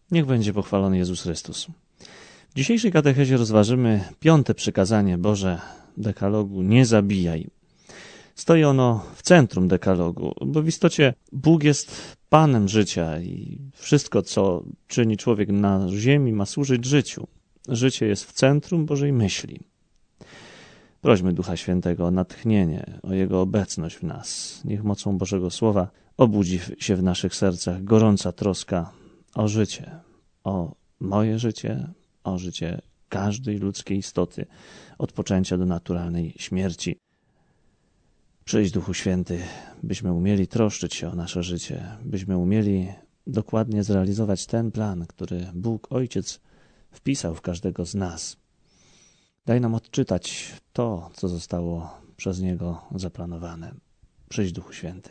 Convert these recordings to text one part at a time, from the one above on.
Niech będzie pochwalony Jezus Chrystus. W dzisiejszej katechezie rozważymy 5. przykazanie Boże dekalogu: nie zabijaj. Stoi ono w centrum dekalogu, bo w istocie Bóg jest Panem życia i wszystko, co czyni człowiek na ziemi, ma służyć życiu. Życie jest w centrum Bożej myśli. Prośmy Ducha Świętego o natchnienie, o Jego obecność w nas. Niech mocą Bożego Słowa obudzi się w naszych sercach gorąca troska o życie, o moje życie, o życie każdej ludzkiej istoty, od poczęcia do naturalnej śmierci. Przyjdź, Duchu Święty, byśmy umieli troszczyć się o nasze życie, byśmy umieli dokładnie zrealizować ten plan, który Bóg Ojciec wpisał w każdego z nas. Daj nam odczytać to, co zostało przez Niego zaplanowane. Przyjdź, Duchu Święty.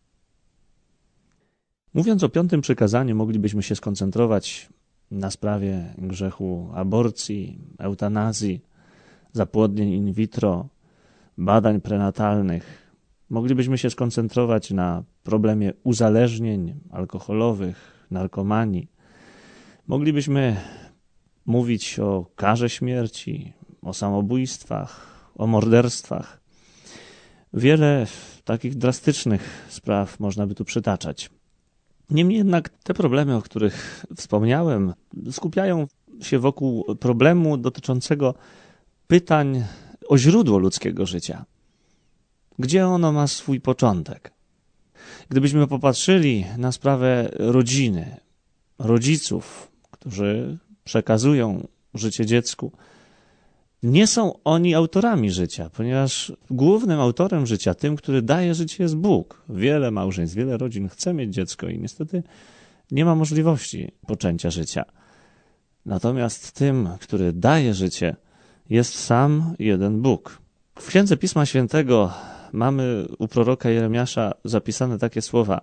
Mówiąc o 5. przykazaniu, moglibyśmy się skoncentrować na sprawie grzechu aborcji, eutanazji, zapłodnień in vitro, badań prenatalnych. Moglibyśmy się skoncentrować na problemie uzależnień alkoholowych, narkomanii. Moglibyśmy mówić o karze śmierci, o samobójstwach, o morderstwach. Wiele takich drastycznych spraw można by tu przytaczać. Niemniej jednak te problemy, o których wspomniałem, skupiają się wokół problemu dotyczącego pytań o źródło ludzkiego życia. Gdzie ono ma swój początek? Gdybyśmy popatrzyli na sprawę rodziny, rodziców, którzy przekazują życie dziecku, nie są oni autorami życia, ponieważ głównym autorem życia, tym, który daje życie, jest Bóg. Wiele małżeństw, wiele rodzin chce mieć dziecko i niestety nie ma możliwości poczęcia życia. Natomiast tym, który daje życie, jest sam jeden Bóg. W Księdze Pisma Świętego mamy u proroka Jeremiasza zapisane takie słowa: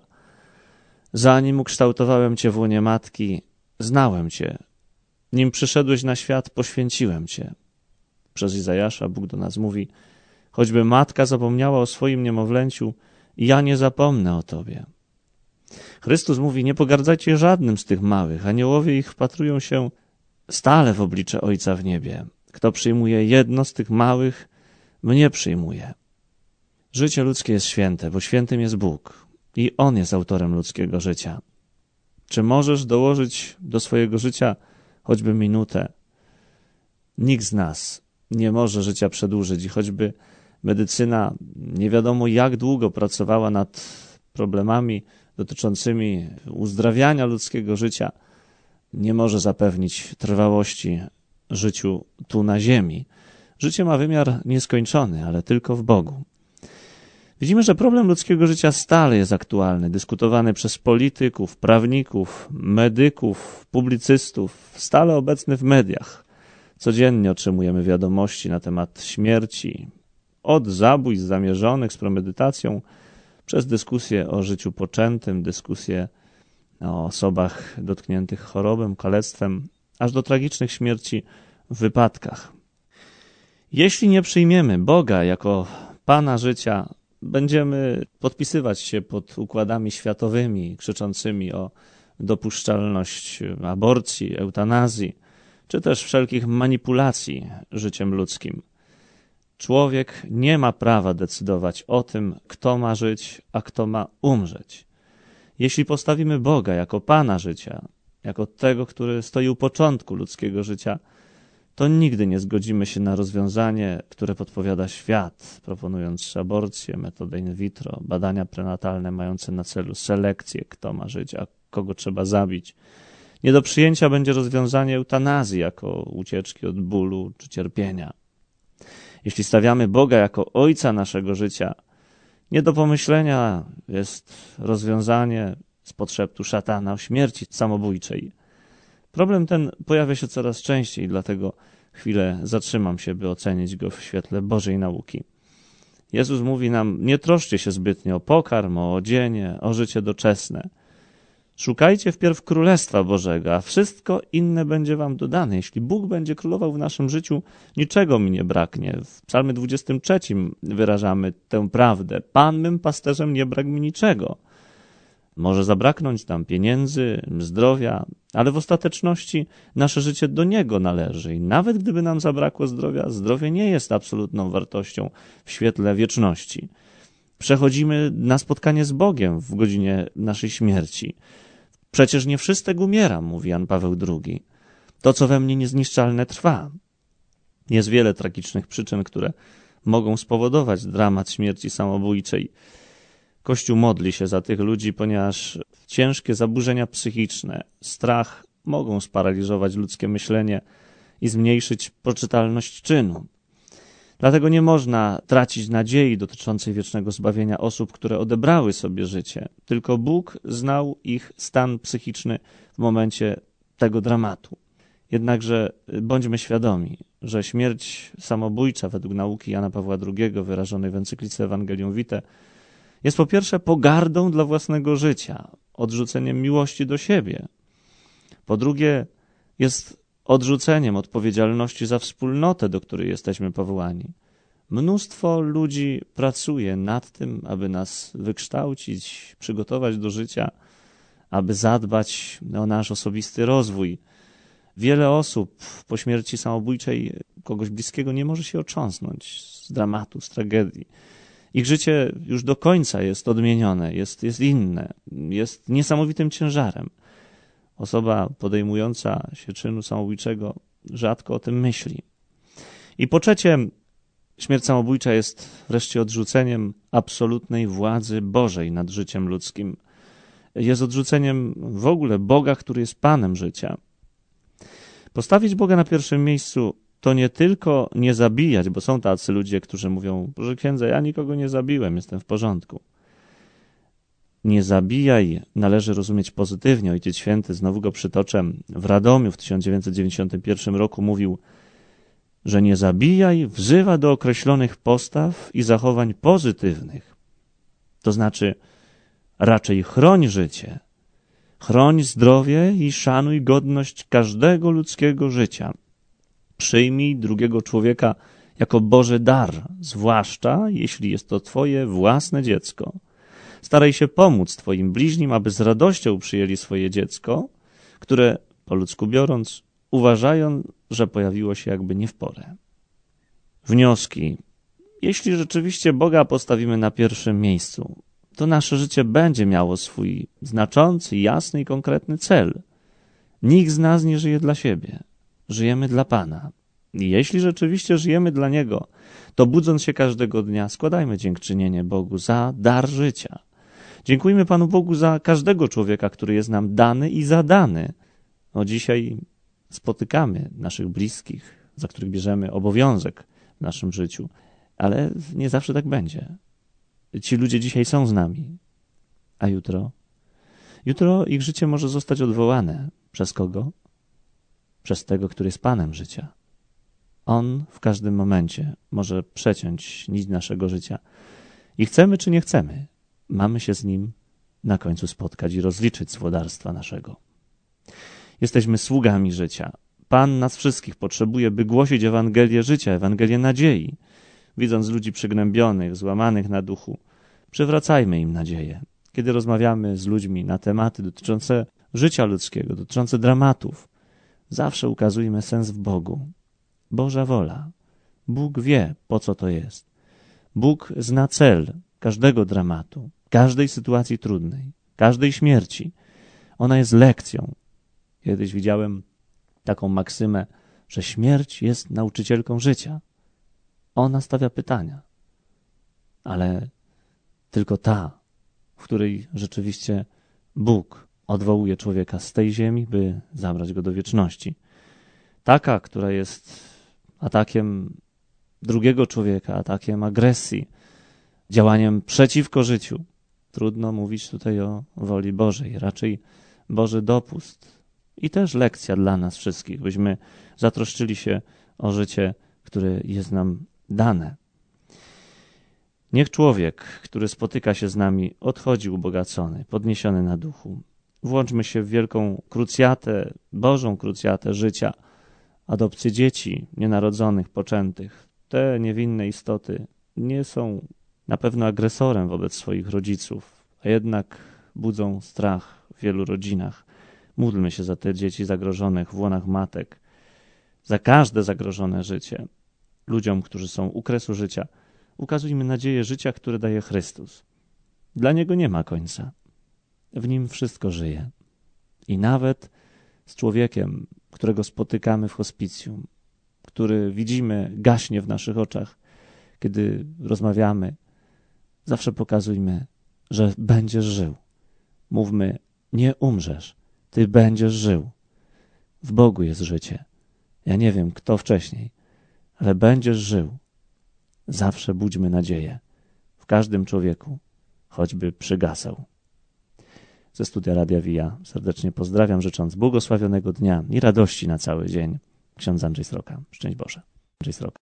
zanim ukształtowałem Cię w łonie matki, znałem Cię. Nim przyszedłeś na świat, poświęciłem Cię. Przez Izajasza Bóg do nas mówi: choćby matka zapomniała o swoim niemowlęciu, ja nie zapomnę o Tobie. Chrystus mówi: nie pogardzajcie żadnym z tych małych, aniołowie ich wpatrują się stale w oblicze Ojca w niebie. Kto przyjmuje jedno z tych małych, mnie przyjmuje. Życie ludzkie jest święte, bo świętym jest Bóg i On jest autorem ludzkiego życia. Czy możesz dołożyć do swojego życia choćby minutę? Nikt z nas nie może życia przedłużyć i choćby medycyna nie wiadomo jak długo pracowała nad problemami dotyczącymi uzdrawiania ludzkiego życia, nie może zapewnić trwałości życiu tu na ziemi. Życie ma wymiar nieskończony, ale tylko w Bogu. Widzimy, że problem ludzkiego życia stale jest aktualny, dyskutowany przez polityków, prawników, medyków, publicystów, stale obecny w mediach. Codziennie otrzymujemy wiadomości na temat śmierci, od zabójstw zamierzonych z premedytacją, przez dyskusje o życiu poczętym, dyskusje o osobach dotkniętych chorobą, kalectwem, aż do tragicznych śmierci w wypadkach. Jeśli nie przyjmiemy Boga jako Pana życia, będziemy podpisywać się pod układami światowymi, krzyczącymi o dopuszczalność aborcji, eutanazji, czy też wszelkich manipulacji życiem ludzkim. Człowiek nie ma prawa decydować o tym, kto ma żyć, a kto ma umrzeć. Jeśli postawimy Boga jako Pana życia, jako tego, który stoi u początku ludzkiego życia, to nigdy nie zgodzimy się na rozwiązanie, które podpowiada świat, proponując aborcję, metodę in vitro, badania prenatalne mające na celu selekcję, kto ma żyć, a kogo trzeba zabić. Nie do przyjęcia będzie rozwiązanie eutanazji jako ucieczki od bólu czy cierpienia. Jeśli stawiamy Boga jako Ojca naszego życia, nie do pomyślenia jest rozwiązanie z podszeptu szatana o śmierci samobójczej. Problem ten pojawia się coraz częściej, dlatego chwilę zatrzymam się, by ocenić go w świetle Bożej nauki. Jezus mówi nam: nie troszcie się zbytnio o pokarm, o odzienie, o życie doczesne. Szukajcie wpierw Królestwa Bożego, a wszystko inne będzie wam dodane. Jeśli Bóg będzie królował w naszym życiu, niczego mi nie braknie. W Psalmie 23 wyrażamy tę prawdę. Pan mym pasterzem, nie brak mi niczego. Może zabraknąć nam pieniędzy, zdrowia, ale w ostateczności nasze życie do Niego należy i nawet gdyby nam zabrakło zdrowia, zdrowie nie jest absolutną wartością w świetle wieczności. Przechodzimy na spotkanie z Bogiem w godzinie naszej śmierci. Przecież nie wszystek umiera, mówi Jan Paweł II. To, co we mnie niezniszczalne, trwa. Jest wiele tragicznych przyczyn, które mogą spowodować dramat śmierci samobójczej. Kościół modli się za tych ludzi, ponieważ ciężkie zaburzenia psychiczne, strach mogą sparaliżować ludzkie myślenie i zmniejszyć poczytalność czynu. Dlatego nie można tracić nadziei dotyczącej wiecznego zbawienia osób, które odebrały sobie życie. Tylko Bóg znał ich stan psychiczny w momencie tego dramatu. Jednakże bądźmy świadomi, że śmierć samobójcza według nauki Jana Pawła II wyrażonej w encyklice Evangelium Vitae jest po pierwsze pogardą dla własnego życia, odrzuceniem miłości do siebie. Po drugie jest odrzuceniem odpowiedzialności za wspólnotę, do której jesteśmy powołani. Mnóstwo ludzi pracuje nad tym, aby nas wykształcić, przygotować do życia, aby zadbać o nasz osobisty rozwój. Wiele osób po śmierci samobójczej kogoś bliskiego nie może się otrząsnąć z dramatu, z tragedii. Ich życie już do końca jest odmienione, jest inne, jest niesamowitym ciężarem. Osoba podejmująca się czynu samobójczego rzadko o tym myśli. I po trzecie, śmierć samobójcza jest wreszcie odrzuceniem absolutnej władzy Bożej nad życiem ludzkim. Jest odrzuceniem w ogóle Boga, który jest Panem życia. Postawić Boga na pierwszym miejscu to nie tylko nie zabijać, bo są tacy ludzie, którzy mówią: Boże księdze, ja nikogo nie zabiłem, jestem w porządku. Nie zabijaj należy rozumieć pozytywnie. Ojciec Święty, znowu go przytoczę, w Radomiu w 1991 roku mówił, że nie zabijaj wzywa do określonych postaw i zachowań pozytywnych. To znaczy raczej chroń życie, chroń zdrowie i szanuj godność każdego ludzkiego życia. Przyjmij drugiego człowieka jako Boży dar, zwłaszcza jeśli jest to twoje własne dziecko. Staraj się pomóc twoim bliźnim, aby z radością przyjęli swoje dziecko, które, po ludzku biorąc, uważają, że pojawiło się jakby nie w porę. Wnioski. Jeśli rzeczywiście Boga postawimy na pierwszym miejscu, to nasze życie będzie miało swój znaczący, jasny i konkretny cel. Nikt z nas nie żyje dla siebie. Żyjemy dla Pana. I jeśli rzeczywiście żyjemy dla Niego, to budząc się każdego dnia, składajmy dziękczynienie Bogu za dar życia. Dziękujmy Panu Bogu za każdego człowieka, który jest nam dany i zadany. Dzisiaj spotykamy naszych bliskich, za których bierzemy obowiązek w naszym życiu, ale nie zawsze tak będzie. Ci ludzie dzisiaj są z nami, a jutro? Jutro ich życie może zostać odwołane. Przez kogo? Przez tego, który jest Panem życia. On w każdym momencie może przeciąć nić naszego życia. I chcemy czy nie chcemy, mamy się z Nim na końcu spotkać i rozliczyć z włodarstwa naszego. Jesteśmy sługami życia. Pan nas wszystkich potrzebuje, by głosić Ewangelię życia, Ewangelię nadziei. Widząc ludzi przygnębionych, złamanych na duchu, przywracajmy im nadzieję. Kiedy rozmawiamy z ludźmi na tematy dotyczące życia ludzkiego, dotyczące dramatów, zawsze ukazujmy sens w Bogu. Boża wola. Bóg wie, po co to jest. Bóg zna cel każdego dramatu, każdej sytuacji trudnej, każdej śmierci. Ona jest lekcją. Kiedyś widziałem taką maksymę, że śmierć jest nauczycielką życia. Ona stawia pytania, ale tylko ta, w której rzeczywiście Bóg odwołuje człowieka z tej ziemi, by zabrać go do wieczności. Taka, która jest atakiem drugiego człowieka, atakiem agresji, działaniem przeciwko życiu. Trudno mówić tutaj o woli Bożej, raczej Boży dopust. I też lekcja dla nas wszystkich, byśmy zatroszczyli się o życie, które jest nam dane. Niech człowiek, który spotyka się z nami, odchodzi ubogacony, podniesiony na duchu. Włączmy się w wielką krucjatę, Bożą krucjatę życia, adopcję dzieci nienarodzonych, poczętych. Te niewinne istoty nie są na pewno agresorem wobec swoich rodziców, a jednak budzą strach w wielu rodzinach. Módlmy się za te dzieci zagrożonych w łonach matek, za każde zagrożone życie. Ludziom, którzy są u kresu życia, ukazujmy nadzieję życia, które daje Chrystus. Dla Niego nie ma końca. W Nim wszystko żyje. I nawet z człowiekiem, którego spotykamy w hospicjum, który widzimy gaśnie w naszych oczach, kiedy rozmawiamy, zawsze pokazujmy, że będziesz żył. Mówmy, nie umrzesz, ty będziesz żył. W Bogu jest życie. Ja nie wiem, kto wcześniej, ale będziesz żył. Zawsze budźmy nadzieję w każdym człowieku, choćby przygasał. Ze studia Radia Via serdecznie pozdrawiam, życząc błogosławionego dnia i radości na cały dzień. Ksiądz Andrzej Sroka. Szczęść Boże.